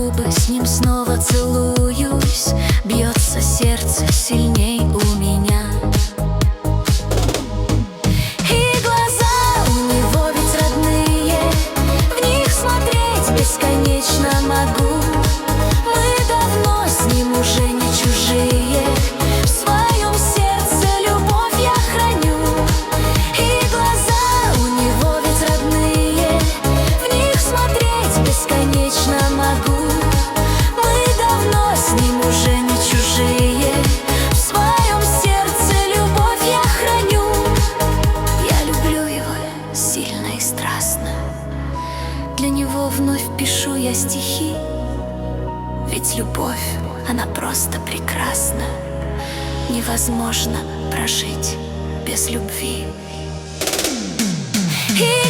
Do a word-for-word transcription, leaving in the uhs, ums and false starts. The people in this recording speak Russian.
губы, с ним снова целуюсь. Бьется сердце сильней у меня. И глаза у него ведь родные, в них смотреть бесконечно могу. Мы давно с ним уже не чужие, в своем сердце любовь я храню. И глаза у него ведь родные, в них смотреть бесконечно могу. Мы давно с ним уже не чужие, в своем сердце любовь я храню. Я люблю его сильно и страстно, для него вновь пишу я стихи. Ведь любовь, она просто прекрасна, невозможно прожить без любви. И